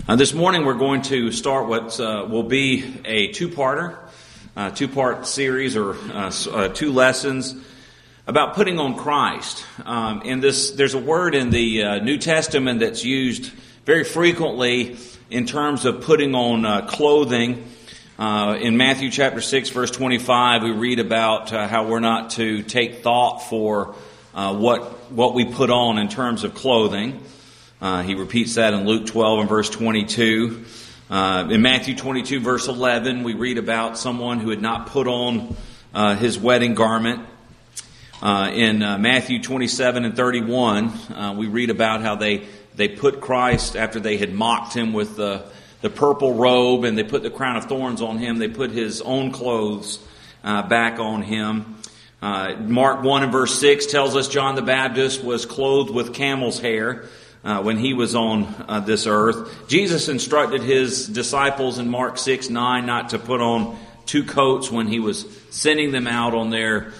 This morning we're going to start what will be a two-part series or two lessons about putting on Christ. There's a word in the New Testament that's used very frequently in terms of putting on clothing. In Matthew chapter 6, verse 25, we read about how we're not to take thought for what we put on in terms of clothing. He repeats that in Luke 12 and verse 22. In Matthew 22, verse 11, we read about someone who had not put on his wedding garment. In Matthew 27 and 31, we read about how they put Christ, after they had mocked him with the purple robe and they put the crown of thorns on him, they put his own clothes back on him. Mark 1 and verse 6 tells us John the Baptist was clothed with camel's hair when he was on this earth. Jesus instructed his disciples in Mark 6:9 not to put on two coats when he was sending them out on their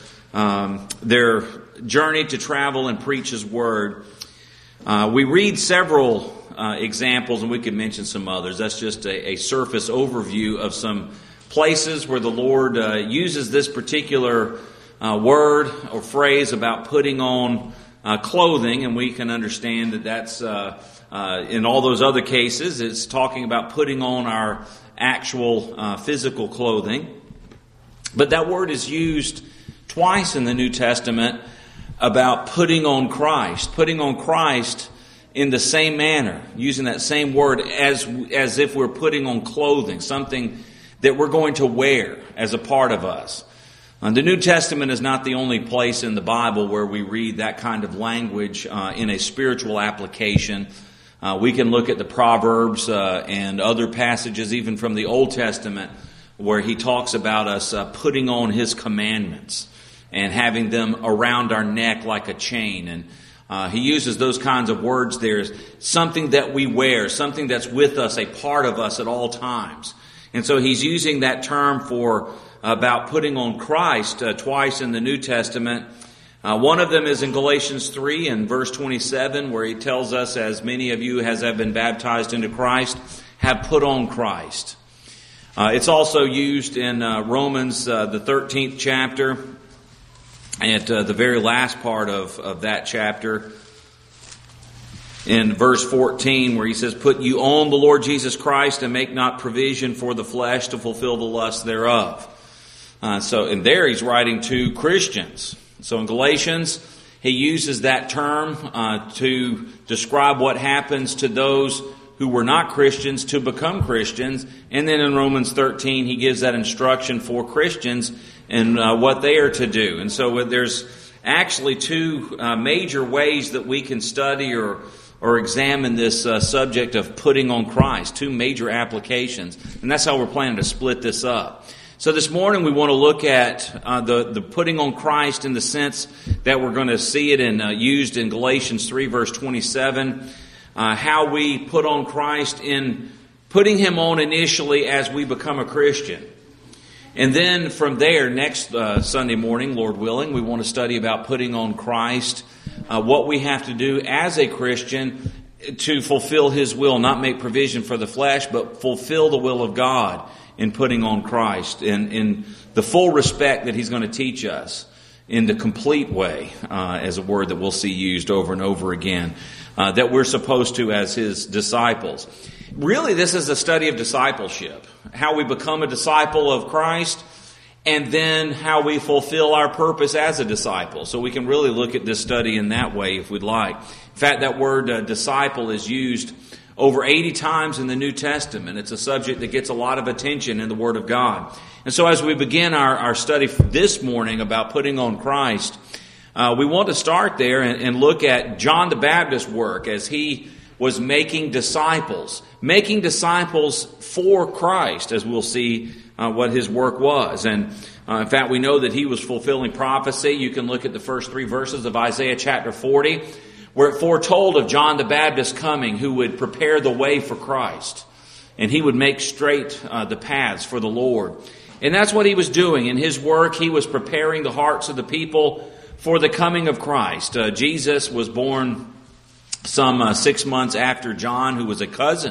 journey to travel and preach his word. We read several examples, and we could mention some others. That's just a surface overview of some places where the Lord uses this particular word or phrase about putting on clothing, and we can understand that that's in all those other cases it's talking about putting on our actual physical clothing. But that word is used twice in the New Testament about putting on Christ in the same manner, using that same word as if we're putting on clothing, something that we're going to wear as a part of us. The New Testament is not the only place in the Bible where we read that kind of language in a spiritual application. We can look at the Proverbs and other passages, even from the Old Testament, where he talks about us putting on his commandments and having them around our neck like a chain. And he uses those kinds of words there as something that we wear, something that's with us, a part of us at all times. And so he's using that term about putting on Christ twice in the New Testament. One of them is in Galatians 3 and verse 27, where he tells us, as many of you as have been baptized into Christ have put on Christ. It's also used in Romans, the 13th chapter, at the very last part of that chapter, in verse 14, where he says, "Put you on the Lord Jesus Christ and make not provision for the flesh to fulfill the lust thereof." And there he's writing to Christians. So in Galatians, he uses that term to describe what happens to those who were not Christians to become Christians. And then in Romans 13, he gives that instruction for Christians and what they are to do. And so there's actually two major ways that we can study or examine this subject of putting on Christ, two major applications. And that's how we're planning to split this up. So this morning we want to look at the putting on Christ in the sense that we're going to see it used in Galatians 3 verse 27, how we put on Christ in putting him on initially as we become a Christian. And then from there, next Sunday morning, Lord willing, we want to study about putting on Christ, what we have to do as a Christian to fulfill his will, not make provision for the flesh, but fulfill the will of God in putting on Christ in the full respect that he's going to teach us, in the complete way, as a word that we'll see used over and over again, that we're supposed to as his disciples. Really, this is a study of discipleship, how we become a disciple of Christ, and then how we fulfill our purpose as a disciple. So we can really look at this study in that way if we'd like. In fact, that word disciple is used over 80 times in the New Testament. It's a subject that gets a lot of attention in the Word of God. And so as we begin our study this morning about putting on Christ, we want to start there and look at John the Baptist's work as he was making disciples for Christ, as we'll see what his work was. And in fact, we know that he was fulfilling prophecy. You can look at the first 3 verses of Isaiah chapter 40, where it foretold of John the Baptist coming, who would prepare the way for Christ. And he would make straight the paths for the Lord. And that's what he was doing. In his work, he was preparing the hearts of the people for the coming of Christ. Jesus was born some 6 months after John, who was a cousin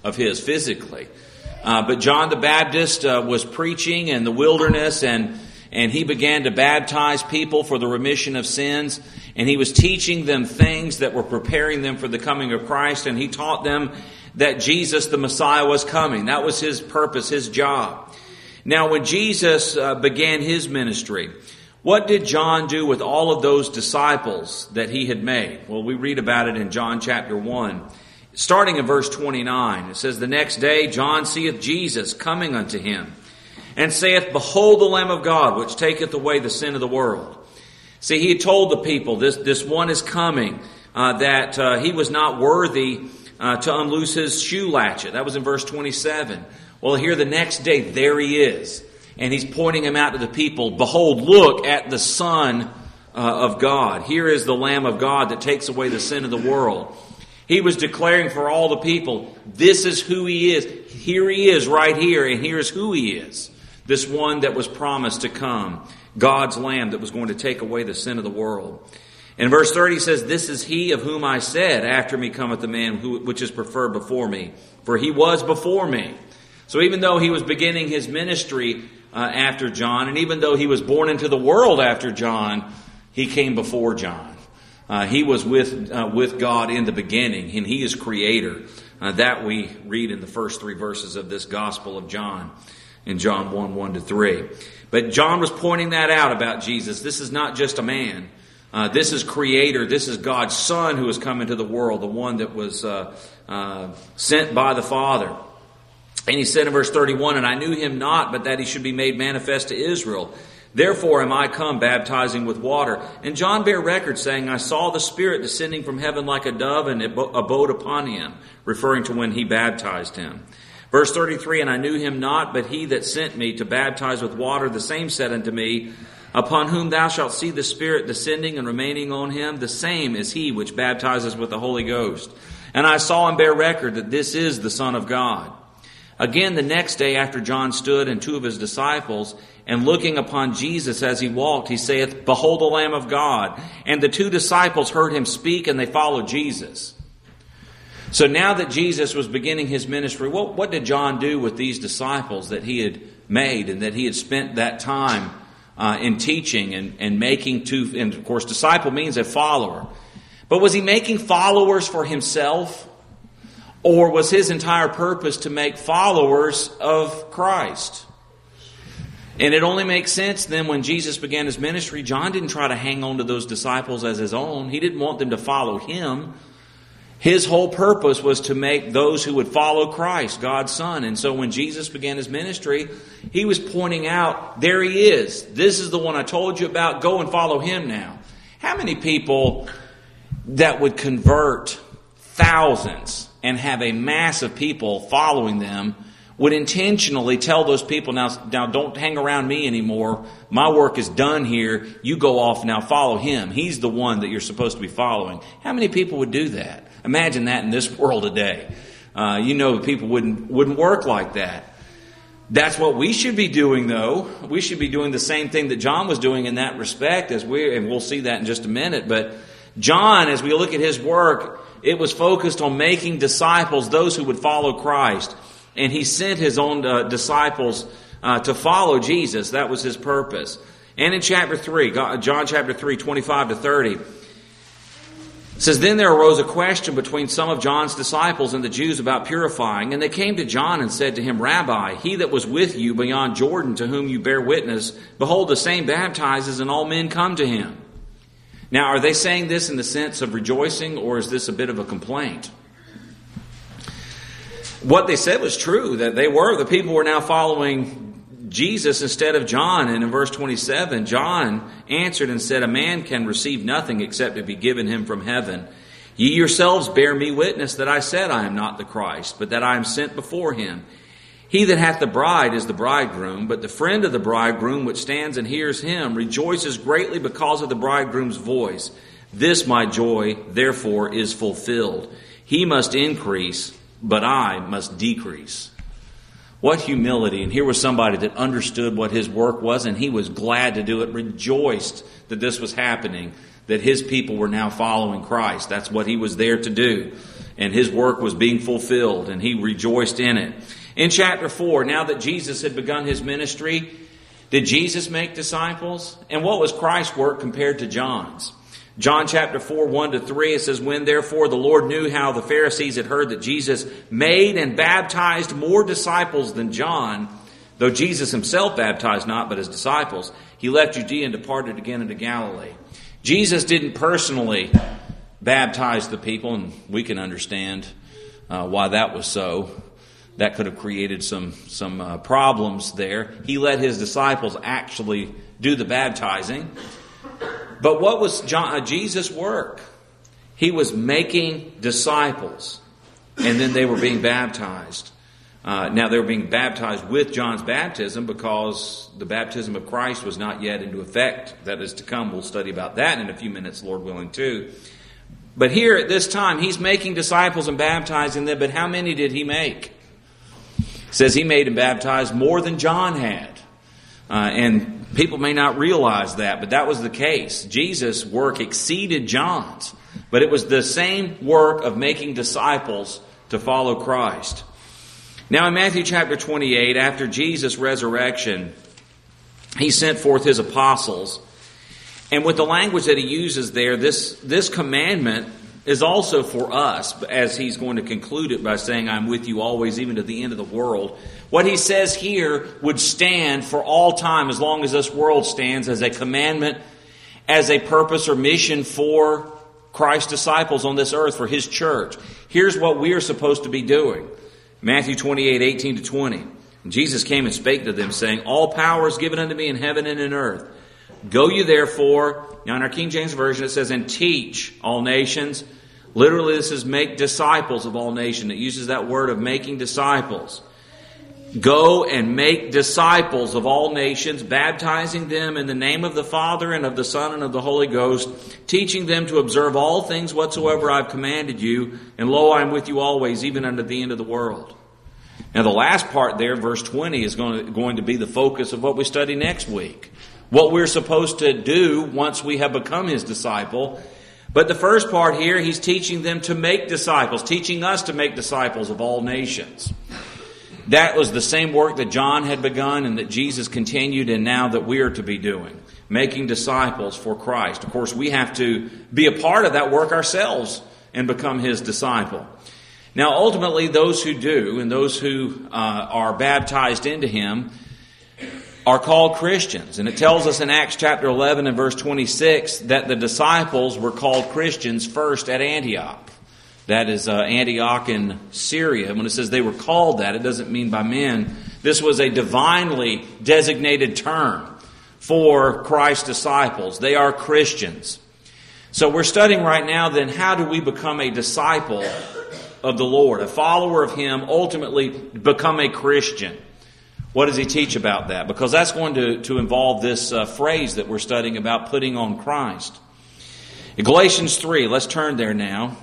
of his physically. But John the Baptist was preaching in the wilderness, and he began to baptize people for the remission of sins. And he was teaching them things that were preparing them for the coming of Christ. And he taught them that Jesus, the Messiah, was coming. That was his purpose, his job. Now, when Jesus began his ministry, what did John do with all of those disciples that he had made? Well, we read about it in John chapter 1. Starting in verse 29, it says, "The next day John seeth Jesus coming unto him, and saith, Behold the Lamb of God, which taketh away the sin of the world." See, he had told the people, this one is coming, that he was not worthy to unloose his shoe latchet. That was in verse 27. Well, here the next day, there he is. And he's pointing him out to the people. Behold, look at the Son of God. Here is the Lamb of God that takes away the sin of the world. He was declaring for all the people, this is who he is. Here he is right here, and here's who he is. This one that was promised to come. God's Lamb that was going to take away the sin of the world. In verse 30 says, "This is he of whom I said, After me cometh the man which is preferred before me. For he was before me." So even though he was beginning his ministry after John, and even though he was born into the world after John, he came before John. He was with God in the beginning, and he is creator. That we read in the first 3 verses of this Gospel of John, in John 1, 1-3. But John was pointing that out about Jesus. This is not just a man. This is creator. This is God's Son who has come into the world, the one that was sent by the Father. And he said in verse 31, "And I knew him not, but that he should be made manifest to Israel. Therefore am I come baptizing with water." And John bare record, saying, "I saw the Spirit descending from heaven like a dove, and it abode upon him," referring to when he baptized him. Verse 33, "And I knew him not, but he that sent me to baptize with water, the same said unto me, Upon whom thou shalt see the Spirit descending and remaining on him, the same is he which baptizes with the Holy Ghost. And I saw and bear record that this is the Son of God." Again, the next day after John stood and 2 of his disciples, and looking upon Jesus as he walked, he saith, "Behold the Lamb of God." And the 2 disciples heard him speak, and they followed Jesus. So now that Jesus was beginning his ministry, what did John do with these disciples that he had made and that he had spent that time in teaching and making to, and of course disciple means a follower. But was he making followers for himself? Or was his entire purpose to make followers of Christ? And it only makes sense then when Jesus began his ministry, John didn't try to hang on to those disciples as his own. He didn't want them to follow him. His whole purpose was to make those who would follow Christ, God's Son. And so when Jesus began his ministry, he was pointing out, there he is. This is the one I told you about. Go and follow him now. How many people that would convert thousands and have a mass of people following them would intentionally tell those people, now don't hang around me anymore. My work is done here. You go off now, follow him. He's the one that you're supposed to be following. How many people would do that? Imagine that in this world today. People wouldn't work like that. That's what we should be doing, though. We should be doing the same thing that John was doing in that respect, and we'll see that in just a minute. But John, as we look at his work, it was focused on making disciples, those who would follow Christ. And he sent his own disciples to follow Jesus. That was his purpose. And in chapter 3, John chapter 3, 25-30, it says, "Then there arose a question between some of John's disciples and the Jews about purifying. And they came to John and said to him, Rabbi, he that was with you beyond Jordan, to whom you bear witness, behold, the same baptizes, and all men come to him." Now, are they saying this in the sense of rejoicing, or is this a bit of a complaint? What they said was true, that the people were now following Jesus instead of John. And in verse 27, John answered and said, "A man can receive nothing except it be given him from heaven. Ye yourselves bear me witness that I said I am not the Christ, but that I am sent before him. He that hath the bride is the bridegroom, but the friend of the bridegroom which stands and hears him rejoices greatly because of the bridegroom's voice. This my joy, therefore, is fulfilled. He must increase, but I must decrease." What humility. And here was somebody that understood what his work was, and he was glad to do it, rejoiced that this was happening, that his people were now following Christ. That's what he was there to do. And his work was being fulfilled, and he rejoiced in it. In chapter 4, now that Jesus had begun his ministry, did Jesus make disciples? And what was Christ's work compared to John's? John chapter 4, 1-3, it says, When therefore the Lord knew how the Pharisees had heard that Jesus made and baptized more disciples than John, though Jesus himself baptized not, but his disciples, he left Judea and departed again into Galilee. Jesus didn't personally baptize the people, and we can understand why that was so. That could have created some problems there. He let his disciples actually do the baptizing. But what was Jesus' work? He was making disciples, and then they were being baptized. Now they were being baptized with John's baptism because the baptism of Christ was not yet into effect. That is to come. We'll study about that in a few minutes, Lord willing, too. But here at this time, he's making disciples and baptizing them. But how many did he make? It says he made and baptized more than John had. And people may not realize that, but that was the case. Jesus' work exceeded John's. But it was the same work of making disciples to follow Christ. Now in Matthew chapter 28, after Jesus' resurrection, he sent forth his apostles. And with the language that he uses there, this commandment is also for us, as he's going to conclude it by saying, I'm with you always, even to the end of the world. What he says here would stand for all time, as long as this world stands, as a commandment, as a purpose or mission for Christ's disciples on this earth, for his church. Here's what we are supposed to be doing. Matthew 28, 18-20. Jesus came and spake to them, saying, All power is given unto me in heaven and in earth. Go you therefore, now in our King James Version it says, and teach all nations. Literally this is make disciples of all nations. It uses that word of making disciples. Go and make disciples of all nations, baptizing them in the name of the Father and of the Son and of the Holy Ghost, teaching them to observe all things whatsoever I've commanded you. And lo, I am with you always, even unto the end of the world. Now the last part there, verse 20, is going to be the focus of what we study next week. What we're supposed to do once we have become his disciple. But the first part here, he's teaching them to make disciples, teaching us to make disciples of all nations. That was the same work that John had begun and that Jesus continued, and now that we are to be doing, making disciples for Christ. Of course, we have to be a part of that work ourselves and become his disciple. Now, ultimately, those who do and those who are baptized into him are called Christians. And it tells us in Acts chapter 11 and verse 26 that the disciples were called Christians first at Antioch. That is Antioch in Syria. When it says they were called that, it doesn't mean by men. This was a divinely designated term for Christ's disciples. They are Christians. So we're studying right now then, how do we become a disciple of the Lord, a follower of him, ultimately become a Christian? What does he teach about that? Because that's going to involve this phrase that we're studying about putting on Christ. In Galatians 3, let's turn there now,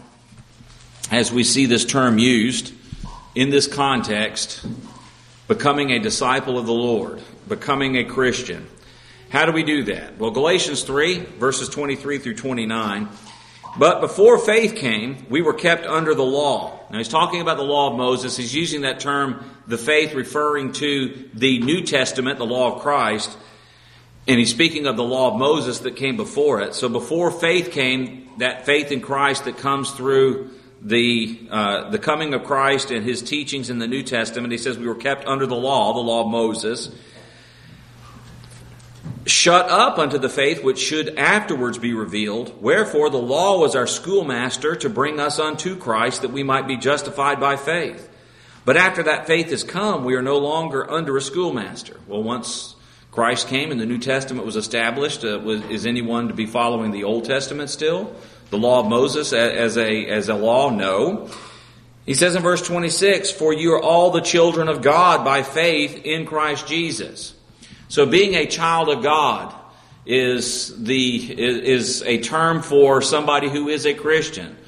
as we see this term used in this context, becoming a disciple of the Lord, becoming a Christian. How do we do that? Well, Galatians 3, verses 23 through 29. But before faith came, we were kept under the law. Now he's talking about the law of Moses. He's using that term, the faith, referring to the New Testament, the law of Christ. And he's speaking of the law of Moses that came before it. So before faith came, that faith in Christ that comes through the coming of Christ and his teachings in the New Testament, he says we were kept under the law of Moses, shut up unto the faith which should afterwards be revealed. Wherefore the law was our schoolmaster to bring us unto Christ, that we might be justified by faith. But after that faith is come, we are no longer under a schoolmaster. Well, once Christ came and the New Testament was established, is anyone to be following the Old Testament still? The law of Moses as a law? No. He says in verse 26, for you are all the children of God by faith in Christ Jesus. So being a child of God is a term for somebody who is a Christian.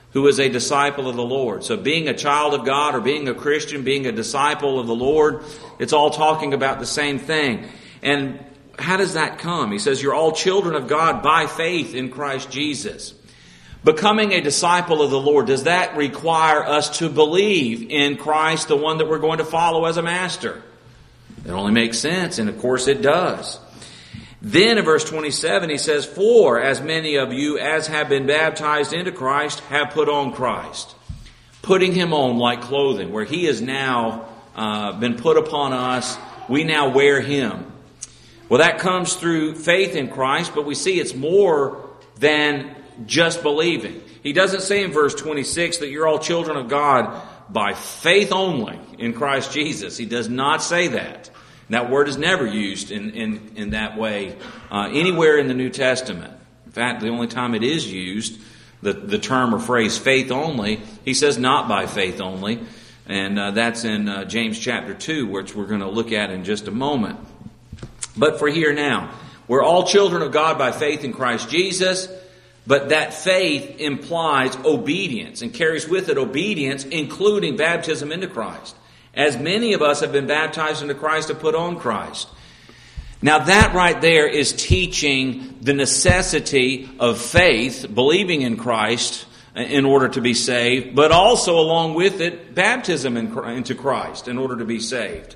who is a disciple of the Lord. So being a child of God or being a Christian, being a disciple of the Lord, it's all talking about the same thing. And how does that come? He says, you're all children of God by faith in Christ Jesus. Becoming a disciple of the Lord, does that require us to believe in Christ, the one that we're going to follow as a master? It only makes sense, and of course it does. Then in verse 27 he says, for as many of you as have been baptized into Christ have put on Christ. Putting him on like clothing, where he has now been put upon us, we now wear him. Well, that comes through faith in Christ, but we see it's more than just believing. He doesn't say in verse 26 that you're all children of God by faith only in Christ Jesus. He does not say that. That word is never used in that way anywhere in the New Testament. In fact, the only time it is used, the term or phrase faith only, he says not by faith only. And that's in James chapter 2, which we're going to look at in just a moment. But for here now, we're all children of God by faith in Christ Jesus, but that faith implies obedience and carries with it obedience, including baptism into Christ. As many of us have been baptized into Christ to put on Christ. Now that right there is teaching the necessity of faith, believing in Christ in order to be saved, but also along with it, baptism into Christ in order to be saved.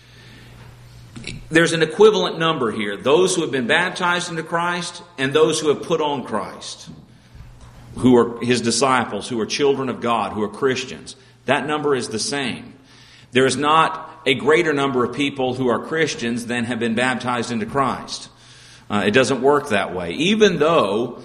There's an equivalent number here. Those who have been baptized into Christ and those who have put on Christ, who are his disciples, who are children of God, who are Christians. That number is the same. There is not a greater number of people who are Christians than have been baptized into Christ. It doesn't work that way. Even though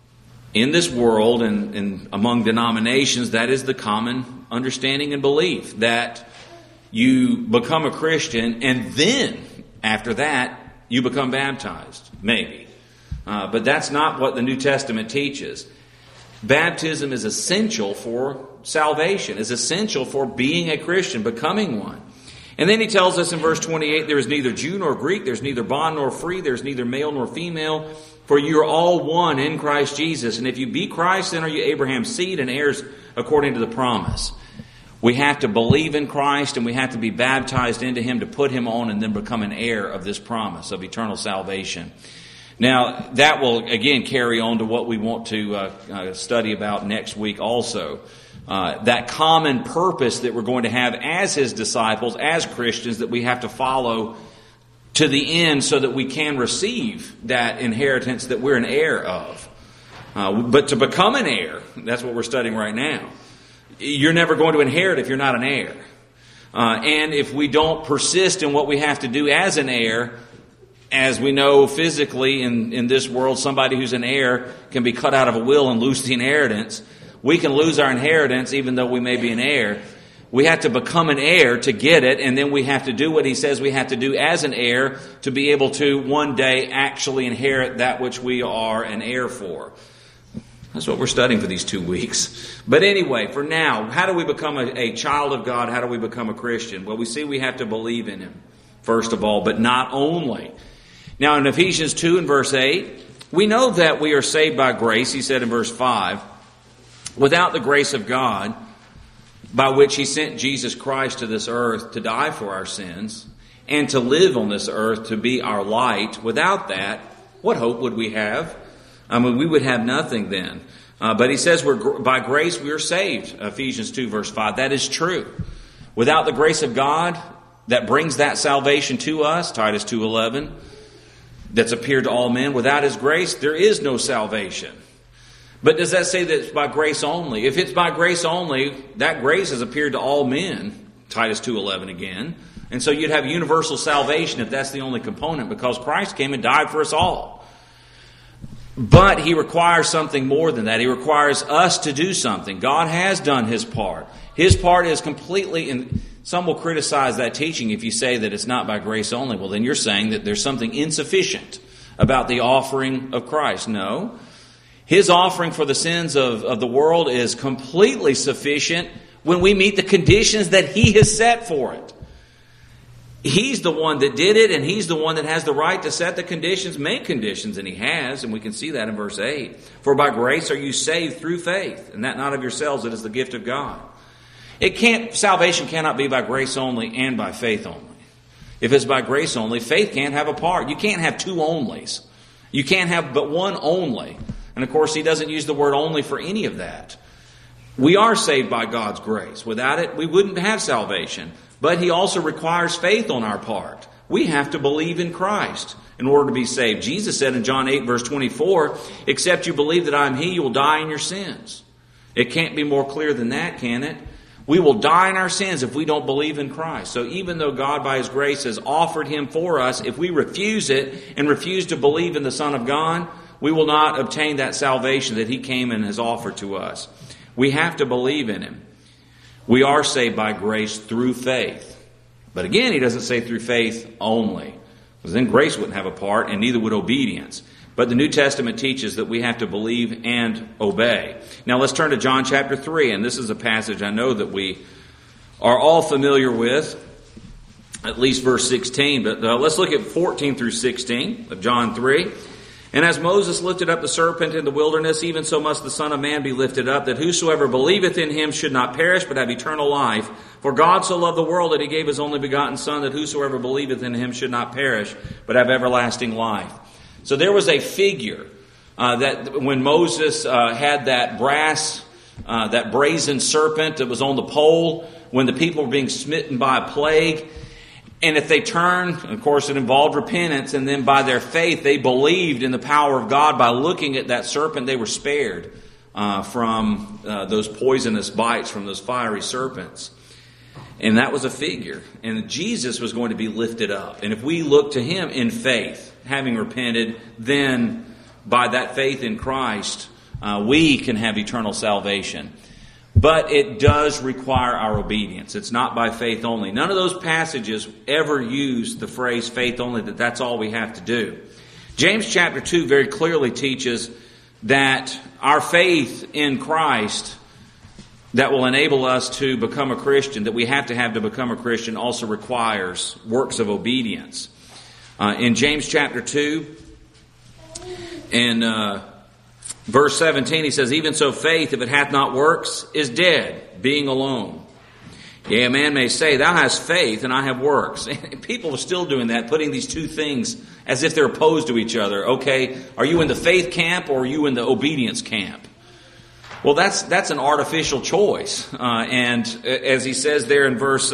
in this world and among denominations, that is the common understanding and belief, that you become a Christian and then after that you become baptized, maybe. But that's not what the New Testament teaches. Baptism is essential for salvation, is essential for being a Christian, becoming one. And then he tells us in verse 28, there is neither Jew nor Greek, there's neither bond nor free, there's neither male nor female, for you are all one in Christ Jesus. And if you be Christ, then are you Abraham's seed and heirs according to the promise. We have to believe in Christ and we have to be baptized into him to put him on and then become an heir of this promise of eternal salvation. Now, that will, again, carry on to what we want to study about next week also. That common purpose that we're going to have as his disciples, as Christians, that we have to follow to the end so that we can receive that inheritance that we're an heir of. But to become an heir, that's what we're studying right now. You're never going to inherit if you're not an heir. And if we don't persist in what we have to do as an heir, as we know physically in this world, somebody who's an heir can be cut out of a will and lose the inheritance. We can lose our inheritance even though we may be an heir. We have to become an heir to get it, and then we have to do what he says we have to do as an heir to be able to one day actually inherit that which we are an heir for. That's what we're studying for these 2 weeks. But anyway, for now, how do we become a child of God? How do we become a Christian? Well, we see we have to believe in him, first of all, but not only. Now, in Ephesians 2 and verse 8, we know that we are saved by grace, he said in verse 5, without the grace of God, by which he sent Jesus Christ to this earth to die for our sins and to live on this earth to be our light. Without that, what hope would we have? I mean, we would have nothing then. But he says by grace we are saved, Ephesians 2 verse 5. That is true. Without the grace of God that brings that salvation to us, Titus 2:11, that's appeared to all men, without his grace there is no salvation. But does that say that it's by grace only? If it's by grace only, that grace has appeared to all men, Titus 2:11 again. And so you'd have universal salvation if that's the only component, because Christ came and died for us all. But he requires something more than that. He requires us to do something. God has done his part. His part is completely, and some will criticize that teaching if you say that it's not by grace only. Well, then you're saying that there's something insufficient about the offering of Christ. No. His offering for the sins of the world is completely sufficient when we meet the conditions that he has set for it. He's the one that did it, and He's the one that has the right to set the conditions, make conditions, and He has, and we can see that in verse 8. For by grace are you saved through faith, and that not of yourselves, it is the gift of God. Salvation cannot be by grace only and by faith only. If it's by grace only, faith can't have a part. You can't have two onlys. You can't have but one only. And of course, He doesn't use the word only for any of that. We are saved by God's grace. Without it, we wouldn't have salvation. But He also requires faith on our part. We have to believe in Christ in order to be saved. Jesus said in John 8, verse 24, except you believe that I am He, you will die in your sins. It can't be more clear than that, can it? We will die in our sins if we don't believe in Christ. So even though God by His grace has offered Him for us, if we refuse it and refuse to believe in the Son of God, we will not obtain that salvation that He came and has offered to us. We have to believe in Him. We are saved by grace through faith. But again, He doesn't say through faith only, because then grace wouldn't have a part, and neither would obedience. But the New Testament teaches that we have to believe and obey. Now let's turn to John chapter 3, and this is a passage I know that we are all familiar with, at least verse 16. But let's look at 14 through 16 of John 3. And as Moses lifted up the serpent in the wilderness, even so must the Son of Man be lifted up, that whosoever believeth in Him should not perish, but have eternal life. For God so loved the world that He gave His only begotten Son, that whosoever believeth in Him should not perish, but have everlasting life. So there was a figure that when Moses had that brazen serpent that was on the pole, when the people were being smitten by a plague, and if they turned, of course it involved repentance, and then by their faith they believed in the power of God, by looking at that serpent they were spared from those poisonous bites from those fiery serpents. And that was a figure. And Jesus was going to be lifted up. And if we look to Him in faith, having repented, then by that faith in Christ, we can have eternal salvation. But it does require our obedience. It's not by faith only. None of those passages ever use the phrase faith only, that's all we have to do. James chapter 2 very clearly teaches that our faith in Christ that will enable us to become a Christian, that we have to become a Christian, also requires works of obedience. In James chapter 2, in verse 17, he says, even so faith, if it hath not works, is dead, being alone. Yea, a man may say, thou hast faith, and I have works. People are still doing that, putting these two things as if they're opposed to each other. Okay, are you in the faith camp or are you in the obedience camp? Well, that's an artificial choice. And as he says there in verse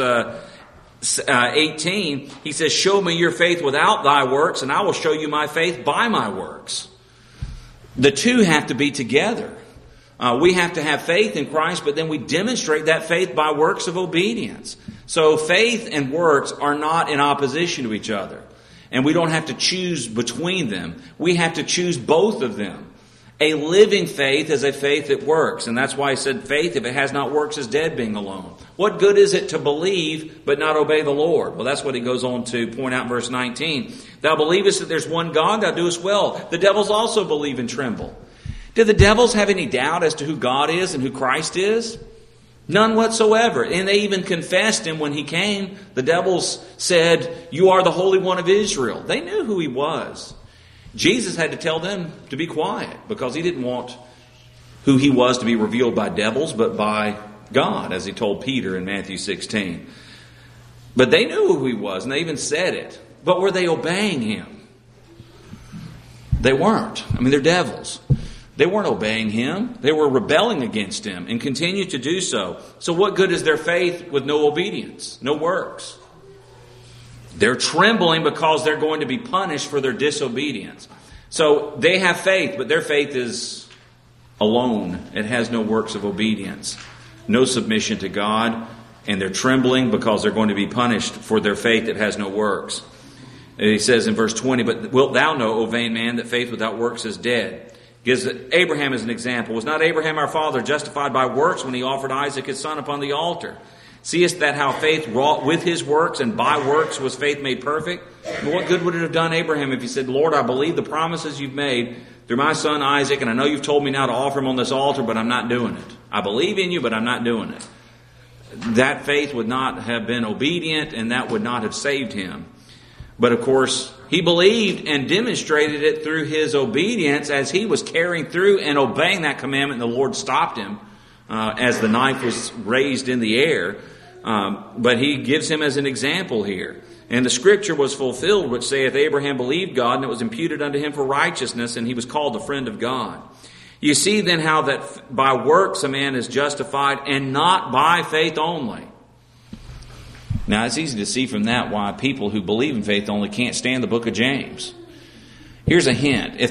18, he says, show me your faith without thy works, and I will show you my faith by my works. The two have to be together. We have to have faith in Christ, but then we demonstrate that faith by works of obedience. So faith and works are not in opposition to each other. And we don't have to choose between them. We have to choose both of them. A living faith is a faith that works. And that's why he said faith, if it has not works, is dead, being alone. What good is it to believe but not obey the Lord? Well, that's what he goes on to point out in verse 19. Thou believest that there's one God, thou doest well. The devils also believe and tremble. Did the devils have any doubt as to who God is and who Christ is? None whatsoever. And they even confessed Him when He came. The devils said, you are the Holy One of Israel. They knew who He was. Jesus had to tell them to be quiet because He didn't want who He was to be revealed by devils, but by God, as He told Peter in Matthew 16. But they knew who He was, and they even said it. But were they obeying Him? They weren't. I mean, they're devils. They weren't obeying Him. They were rebelling against Him and continue to do so. So what good is their faith with no obedience, no works? They're trembling because they're going to be punished for their disobedience. So they have faith, but their faith is alone. It has no works of obedience, no submission to God, and they're trembling because they're going to be punished for their faith that has no works. And he says in verse 20, but wilt thou know, O vain man, that faith without works is dead? Gives Abraham as an example. Was not Abraham our father justified by works when he offered Isaac his son upon the altar? Seest that how faith wrought with his works, and by works was faith made perfect? And what good would it have done Abraham if he said, Lord, I believe the promises you've made through my son Isaac, and I know you've told me now to offer him on this altar, but I'm not doing it. I believe in you, but I'm not doing it. that faith would not have been obedient, and that would not have saved him. But of course, he believed and demonstrated it through his obedience as he was carrying through and obeying that commandment, and the Lord stopped him as the knife was raised in the air. But he gives him as an example here. And the scripture was fulfilled, which saith, Abraham believed God, and it was imputed unto him for righteousness, and he was called the friend of God. You see then how that by works a man is justified, and not by faith only. Now, it's easy to see from that why people who believe in faith only can't stand the book of James. Here's a hint. If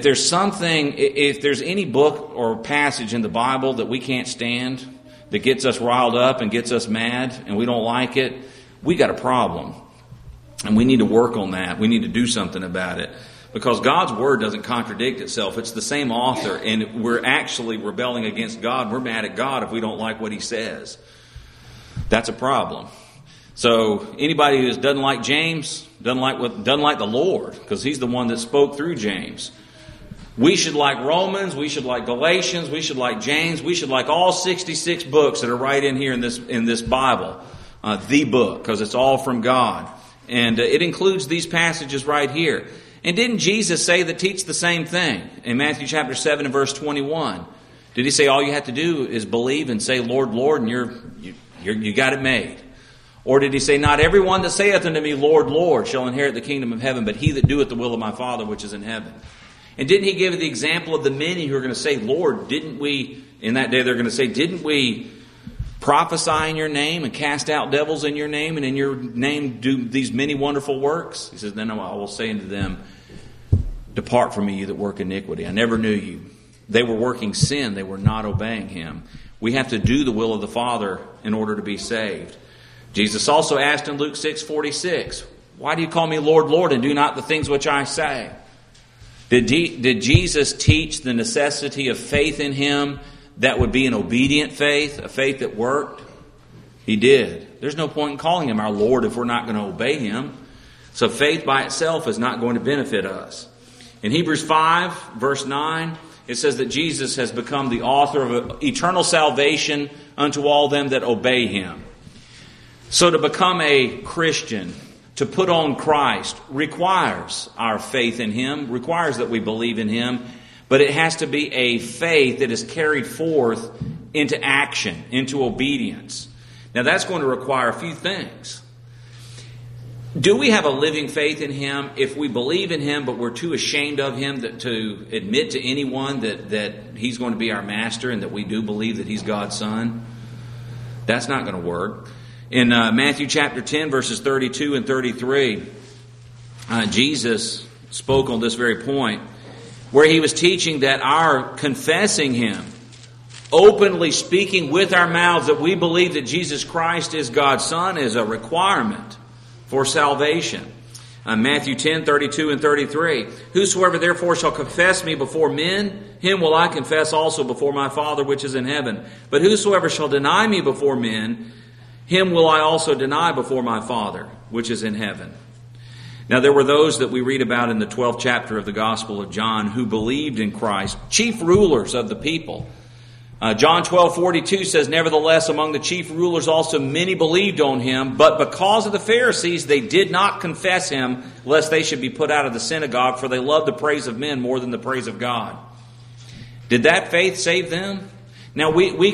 there's any book or passage in the Bible that we can't stand, that gets us riled up and gets us mad, and we don't like it, we got a problem. And we need to work on that. We need to do something about it. Because God's Word doesn't contradict itself. It's the same author, and we're actually rebelling against God. We're mad at God if we don't like what He says. That's a problem. So anybody who doesn't like James doesn't like the Lord, because He's the one that spoke through James. We should like Romans, we should like Galatians, we should like James, we should like all 66 books that are right in here in this Bible, the book, because it's all from God, and it includes these passages right here. And didn't Jesus say that teach the same thing in Matthew chapter 7 and verse 21? Did He say all you have to do is believe and say, Lord, Lord, and you got it made? Or did He say, not everyone that saith unto me, Lord, Lord, shall inherit the kingdom of heaven, but he that doeth the will of my Father which is in heaven? And didn't He give the example of the many who are going to say, Lord, didn't we, in that day they're going to say, didn't we prophesy in your name and cast out devils in your name, and in your name do these many wonderful works? He says, then I will say unto them, depart from me, you that work iniquity. I never knew you. They were working sin. They were not obeying Him. We have to do the will of the Father in order to be saved. Jesus also asked in Luke 6:46, why do you call me Lord, Lord, and do not the things which I say? Did Jesus teach the necessity of faith in Him that would be an obedient faith, a faith that worked? He did. There's no point in calling Him our Lord if we're not going to obey Him. So faith by itself is not going to benefit us. In Hebrews 5, verse 9, it says that Jesus has become the author of eternal salvation unto all them that obey Him. So to become a Christian, to put on Christ, requires our faith in Him, requires that we believe in Him, but it has to be a faith that is carried forth into action, into obedience. Now that's going to require a few things. Do we have a living faith in Him if we believe in Him, but we're too ashamed of Him to admit to anyone that He's going to be our master and that we do believe that He's God's Son? That's not going to work. In Matthew chapter 10, verses 32 and 33, Jesus spoke on this very point, where He was teaching that our confessing Him, openly speaking with our mouths that we believe that Jesus Christ is God's Son, is a requirement for salvation. Matthew 10, 32 and 33. Whosoever therefore shall confess me before men, him will I confess also before my Father which is in heaven. But whosoever shall deny me before men, him will I also deny before my Father which is in heaven. Now there were those that we read about in the 12th chapter of the Gospel of John who believed in Christ, chief rulers of the people. John 12:42 says, nevertheless, among the chief rulers also many believed on Him, but because of the Pharisees they did not confess Him, lest they should be put out of the synagogue, for they loved the praise of men more than the praise of God. Did that faith save them? Now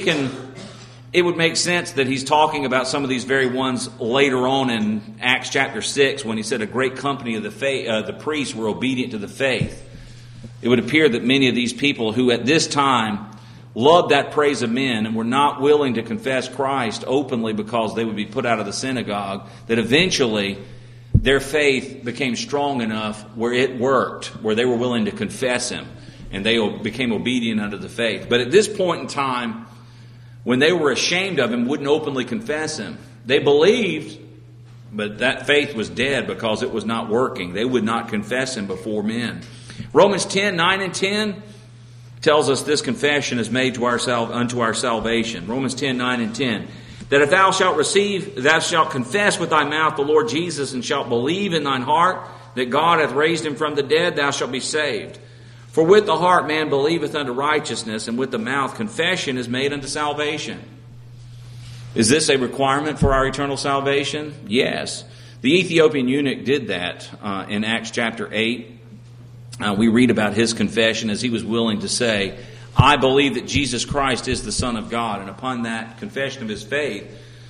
it would make sense that He's talking about some of these very ones later on in Acts chapter 6, when He said a great company of the priests were obedient to the faith. It would appear that many of these people who at this time loved that praise of men and were not willing to confess Christ openly because they would be put out of the synagogue, that eventually their faith became strong enough where it worked, where they were willing to confess Him, and they became obedient unto the faith. But at this point in time, when they were ashamed of Him, wouldn't openly confess Him, they believed, but that faith was dead because it was not working. They would not confess Him before men. Romans 10, 9 and 10 tells us this confession is made to unto our salvation. Romans 10, 9 and 10. That if thou shalt confess with thy mouth the Lord Jesus, and shalt believe in thine heart that God hath raised Him from the dead, thou shalt be saved. For with the heart man believeth unto righteousness, and with the mouth confession is made unto salvation. Is this a requirement for our eternal salvation? Yes. The Ethiopian eunuch did that in Acts chapter 8. We read about his confession as he was willing to say, I believe that Jesus Christ is the Son of God. And upon that confession of his faith,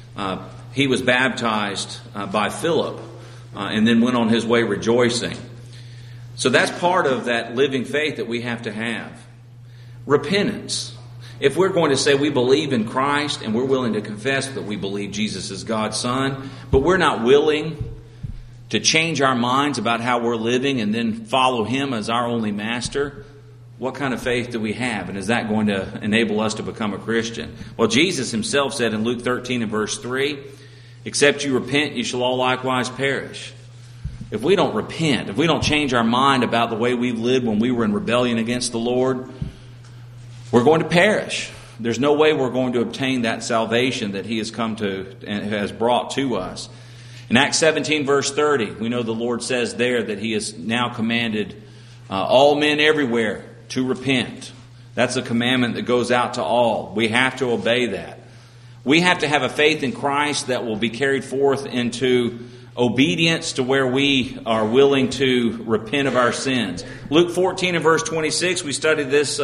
he was baptized by Philip and then went on his way rejoicing. So that's part of that living faith that we have to have. Repentance. If we're going to say we believe in Christ and we're willing to confess that we believe Jesus is God's Son, but we're not willing to change our minds about how we're living and then follow Him as our only master, what kind of faith do we have? And is that going to enable us to become a Christian? Well, Jesus Himself said in Luke 13 and verse 3, except you repent, you shall all likewise perish. If we don't repent, if we don't change our mind about the way we lived when we were in rebellion against the Lord, we're going to perish. There's no way we're going to obtain that salvation that He has come to and has brought to us. In Acts 17 verse 30, we know the Lord says there that He has now commanded all men everywhere to repent. That's a commandment that goes out to all. We have to obey that. We have to have a faith in Christ that will be carried forth into obedience to where we are willing to repent of our sins. Luke 14 and verse 26, we studied this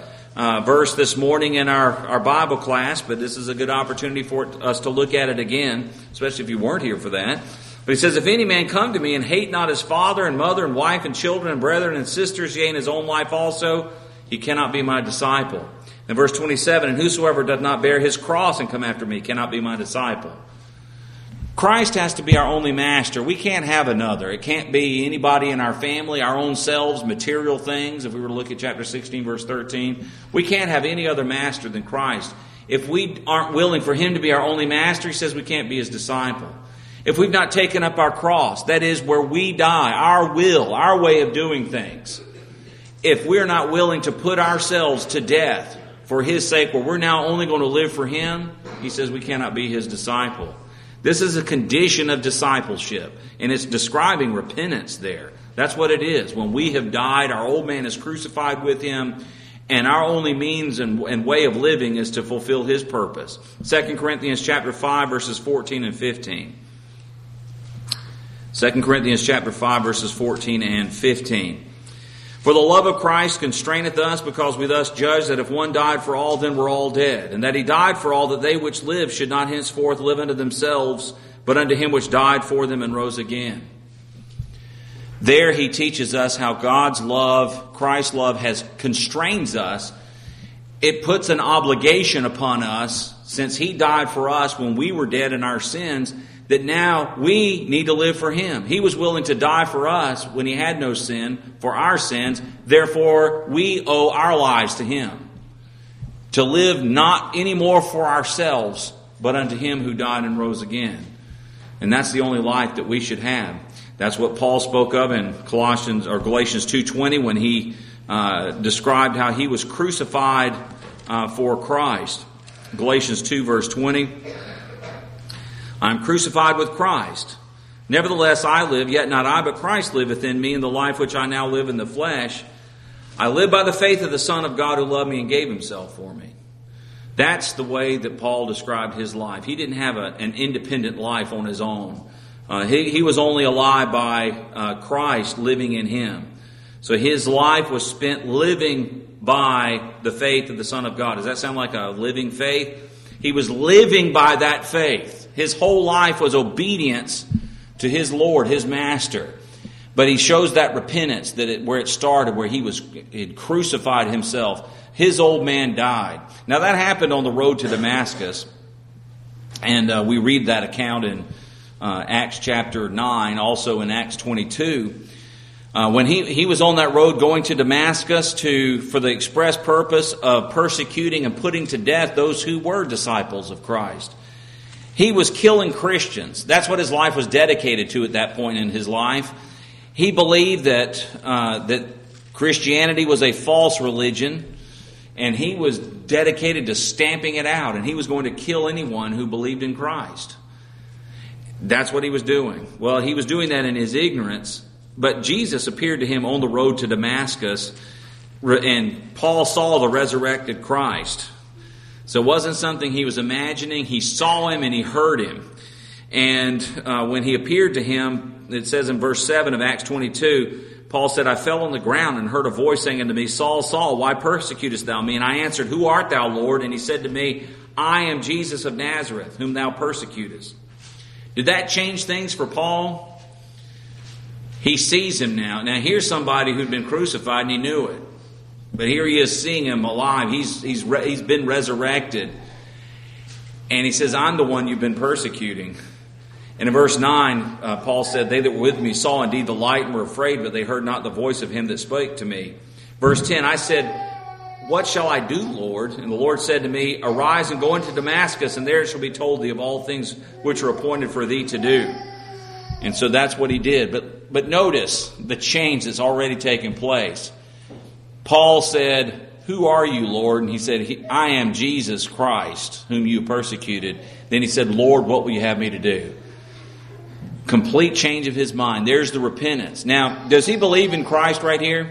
verse this morning in our Bible class, but this is a good opportunity for us to look at it again, especially if you weren't here for that. But he says, if any man come to me and hate not his father and mother and wife and children and brethren and sisters, yea, and his own life also, he cannot be my disciple. In verse 27, and whosoever doth not bear his cross and come after me cannot be my disciple. Christ has to be our only master. We can't have another. It can't be anybody in our family, our own selves, material things. If we were to look at chapter 16, verse 13, we can't have any other master than Christ. If we aren't willing for Him to be our only master, He says we can't be His disciple. If we've not taken up our cross, that is where we die, our will, our way of doing things. If we're not willing to put ourselves to death for His sake, where we're now only going to live for Him, He says we cannot be His disciple. This is a condition of discipleship, and it's describing repentance there. That's what it is. When we have died, our old man is crucified with Him, and our only means and way of living is to fulfill His purpose. 2 Corinthians chapter 5, verses 14 and 15. 2 Corinthians chapter 5, verses 14 and 15. For the love of Christ constraineth us, because we thus judge that if one died for all, then we're all dead. And that He died for all, that they which live should not henceforth live unto themselves, but unto Him which died for them and rose again. There He teaches us how God's love, Christ's love, constrains us. It puts an obligation upon us, since He died for us when we were dead in our sins, that now we need to live for Him. He was willing to die for us when He had no sin, for our sins. Therefore, we owe our lives to Him. To live not anymore for ourselves, but unto Him who died and rose again. And that's the only life that we should have. That's what Paul spoke of in Galatians 2:20 when he described how he was crucified for Christ. Galatians 2 verse 20. I'm crucified with Christ. Nevertheless, I live, yet not I, but Christ liveth in me, in the life which I now live in the flesh. I live by the faith of the Son of God who loved me and gave Himself for me. That's the way that Paul described his life. He didn't have an independent life on his own. He was only alive by Christ living in him. So his life was spent living by the faith of the Son of God. Does that sound like a living faith? He was living by that faith. His whole life was obedience to his Lord, his Master. But he shows that repentance, where it started, where he had crucified himself. His old man died. Now that happened on the road to Damascus. And we read that account in Acts chapter 9, also in Acts 22. When he was on that road going to Damascus for the express purpose of persecuting and putting to death those who were disciples of Christ. He was killing Christians. That's what his life was dedicated to at that point in his life. He believed that Christianity was a false religion, and he was dedicated to stamping it out, and he was going to kill anyone who believed in Christ. That's what he was doing. Well, he was doing that in his ignorance, but Jesus appeared to him on the road to Damascus, and Paul saw the resurrected Christ. So it wasn't something he was imagining. He saw him and he heard him. And when he appeared to him, it says in verse 7 of Acts 22, Paul said, I fell on the ground and heard a voice saying unto me, Saul, Saul, why persecutest thou me? And I answered, Who art thou, Lord? And he said to me, I am Jesus of Nazareth, whom thou persecutest. Did that change things for Paul? He sees him now. Now here's somebody who'd been crucified and he knew it. But here he is seeing him alive. He's been resurrected. And he says, I'm the one you've been persecuting. And in verse 9, Paul said, They that were with me saw indeed the light and were afraid, but they heard not the voice of him that spake to me. Verse 10, I said, What shall I do, Lord? And the Lord said to me, Arise and go into Damascus, and there it shall be told thee of all things which are appointed for thee to do. And so that's what he did. But notice the change that's already taken place. Paul said, Who are you, Lord? And he said, I am Jesus Christ, whom you persecuted. Then he said, Lord, what will you have me to do? Complete change of his mind. There's the repentance. Now, does he believe in Christ right here?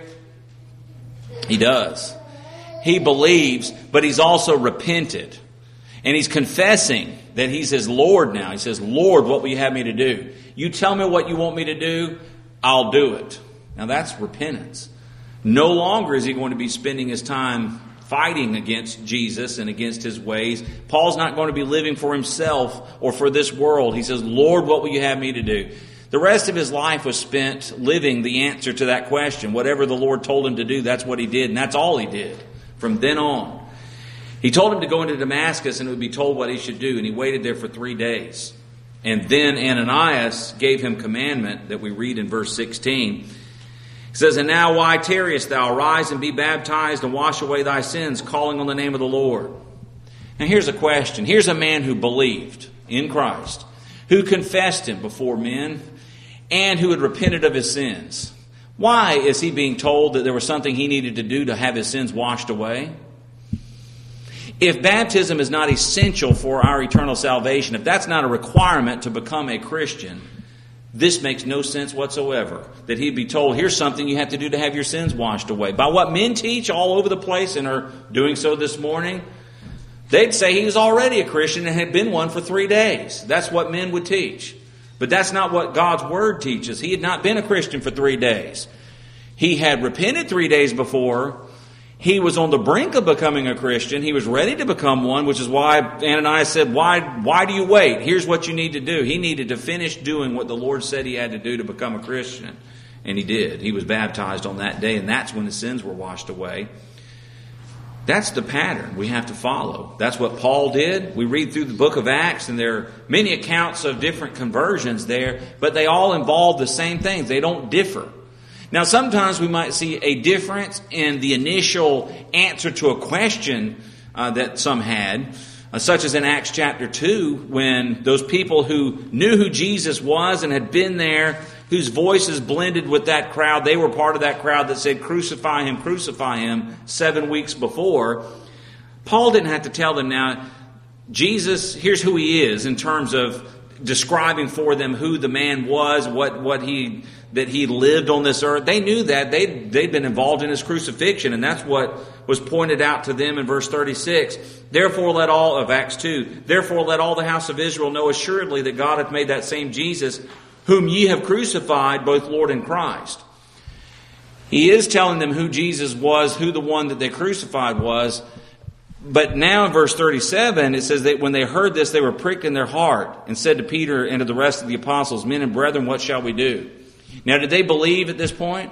He does. He believes, but he's also repented. And he's confessing that he's his Lord now. He says, Lord, what will you have me to do? You tell me what you want me to do, I'll do it. Now that's repentance. No longer is he going to be spending his time fighting against Jesus and against his ways. Paul's not going to be living for himself or for this world. He says, Lord, what will you have me to do? The rest of his life was spent living the answer to that question. Whatever the Lord told him to do, that's what he did. And that's all he did from then on. He told him to go into Damascus and would be told what he should do. And he waited there for 3 days. And then Ananias gave him commandment that we read in verse 16. He says, And now why tarriest thou? Arise and be baptized and wash away thy sins, calling on the name of the Lord. Now here's a question. Here's a man who believed in Christ, who confessed him before men, and who had repented of his sins. Why is he being told that there was something he needed to do to have his sins washed away? If baptism is not essential for our eternal salvation, if that's not a requirement to become a Christian, this makes no sense whatsoever, that he'd be told, here's something you have to do to have your sins washed away. By what men teach all over the place and are doing so this morning, they'd say he was already a Christian and had been one for 3 days. That's what men would teach. But that's not what God's Word teaches. He had not been a Christian for 3 days. He had repented 3 days before. He was on the brink of becoming a Christian. He was ready to become one, which is why Ananias said, why do you wait? Here's what you need to do. He needed to finish doing what the Lord said he had to do to become a Christian. And he did. He was baptized on that day, and that's when his sins were washed away. That's the pattern we have to follow. That's what Paul did. We read through the book of Acts, and there are many accounts of different conversions there, but they all involve the same things. They don't differ. Now, sometimes we might see a difference in the initial answer to a question that some had, such as in Acts chapter 2, when those people who knew who Jesus was and had been there, whose voices blended with that crowd, they were part of that crowd that said, crucify him, 7 weeks before. Paul didn't have to tell them now, Jesus, here's who he is in terms of describing for them who the man was, that he lived on this earth. They knew that. They'd been involved in his crucifixion, and that's what was pointed out to them in verse 36. Therefore let all of Acts 2, therefore let all the house of Israel know assuredly that God hath made that same Jesus, whom ye have crucified, both Lord and Christ. He is telling them who Jesus was, who the one that they crucified was. But now in verse 37, it says that when they heard this, they were pricked in their heart and said to Peter and to the rest of the apostles, Men and brethren, what shall we do? Now, did they believe at this point?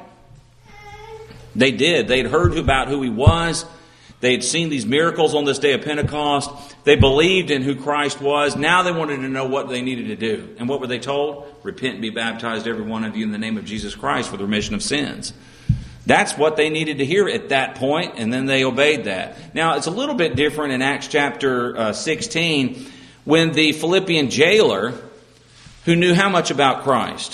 They did. They'd heard about who he was. They had seen these miracles on this day of Pentecost. They believed in who Christ was. Now they wanted to know what they needed to do. And what were they told? Repent and be baptized, every one of you, in the name of Jesus Christ for the remission of sins. That's what they needed to hear at that point, and then they obeyed that. Now, it's a little bit different in Acts chapter 16 when the Philippian jailer, who knew how much about Christ.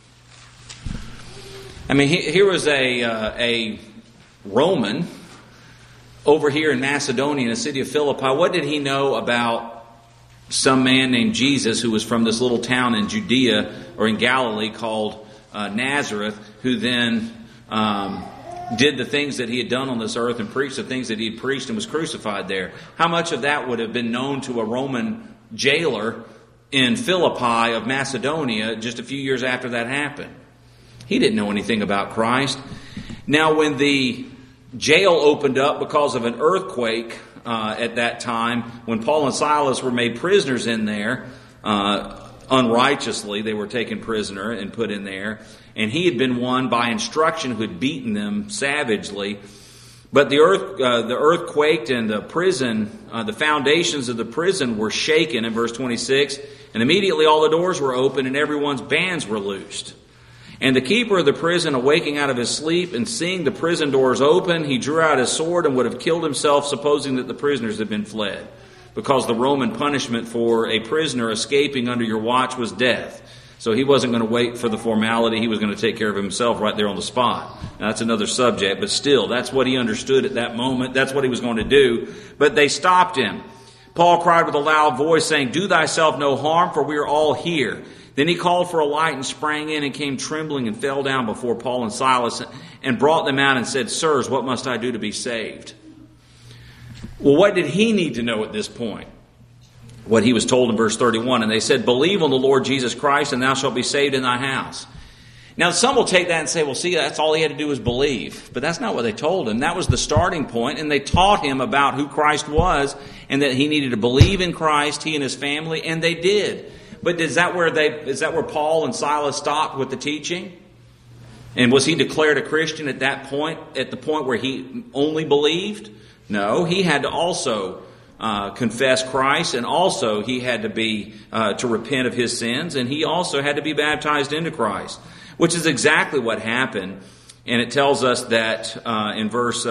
I mean, here was a Roman over here in Macedonia, in the city of Philippi. What did he know about some man named Jesus who was from this little town in Judea or in Galilee called Nazareth, who then did the things that he had done on this earth and preached the things that he had preached and was crucified there, how much of that would have been known to a Roman jailer in Philippi of Macedonia just a few years after that happened? He didn't know anything about Christ. Now, when the jail opened up because of an earthquake at that time, when Paul and Silas were made prisoners in there, unrighteously, they were taken prisoner and put in there. And he had been one by instruction who had beaten them savagely. But the earth quaked, and the prison, the foundations of the prison were shaken in verse 26. And immediately all the doors were open and everyone's bands were loosed. And the keeper of the prison, awaking out of his sleep and seeing the prison doors open, he drew out his sword and would have killed himself, supposing that the prisoners had been fled. Because the Roman punishment for a prisoner escaping under your watch was death. So he wasn't going to wait for the formality. He was going to take care of himself right there on the spot. Now, that's another subject, but still, that's what he understood at that moment. That's what he was going to do. But they stopped him. Paul cried with a loud voice, saying, "Do thyself no harm, for we are all here." Then he called for a light and sprang in and came trembling and fell down before Paul and Silas and brought them out and said, "Sirs, what must I do to be saved?" Well, what did he need to know at this point? What he was told in verse 31. And they said, "Believe on the Lord Jesus Christ, and thou shalt be saved in thy house." Now, some will take that and say, well, see, that's all he had to do was believe. But that's not what they told him. That was the starting point, and they taught him about who Christ was and that he needed to believe in Christ, he and his family, and they did. But is that where Paul and Silas stopped with the teaching? And was he declared a Christian at that point, at the point where he only believed? No, he had to also confess Christ, and also he had to be to repent of his sins, and he also had to be baptized into Christ, which is exactly what happened. And it tells us that in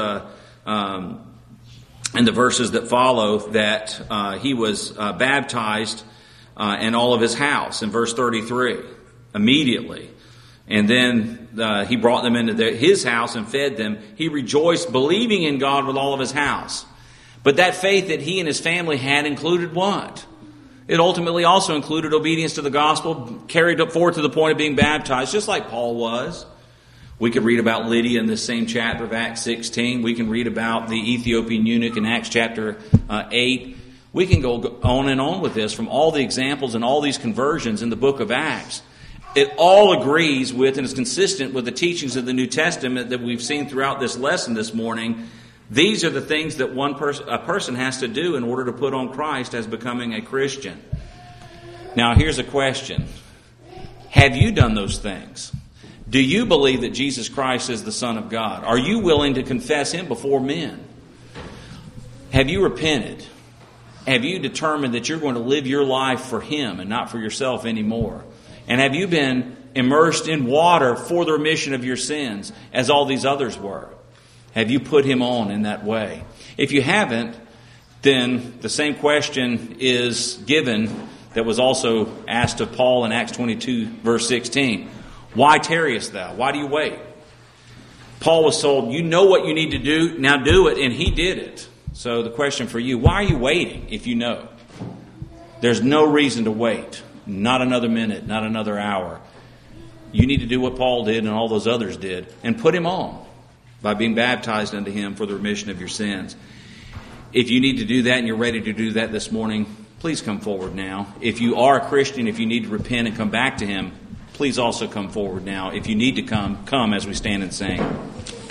the verses that follow that he was baptized and all of his house in verse 33 immediately. And then he brought them into his house and fed them. He rejoiced, believing in God with all of his house. But that faith that he and his family had included what? It ultimately also included obedience to the gospel, carried up forward to the point of being baptized, just like Paul was. We could read about Lydia in this same chapter of Acts 16. We can read about the Ethiopian eunuch in Acts chapter 8. We can go on and on with this from all the examples and all these conversions in the book of Acts. It all agrees with and is consistent with the teachings of the New Testament that we've seen throughout this lesson this morning. These are the things that a person has to do in order to put on Christ as becoming a Christian. Now, here's a question. Have you done those things? Do you believe that Jesus Christ is the Son of God? Are you willing to confess Him before men? Have you repented? Have you determined that you're going to live your life for Him and not for yourself anymore? And have you been immersed in water for the remission of your sins, as all these others were? Have you put Him on in that way? If you haven't, then the same question is given that was also asked of Paul in Acts 22, verse 16. Why tarriest thou? Why do you wait? Paul was told, you know what you need to do, now do it, and he did it. So the question for you, why are you waiting if you know? There's no reason to wait. Not another minute, not another hour. You need to do what Paul did and all those others did and put Him on by being baptized unto Him for the remission of your sins. If you need to do that and you're ready to do that this morning, please come forward now. If you are a Christian, if you need to repent and come back to Him, please also come forward now. If you need to come as we stand and sing.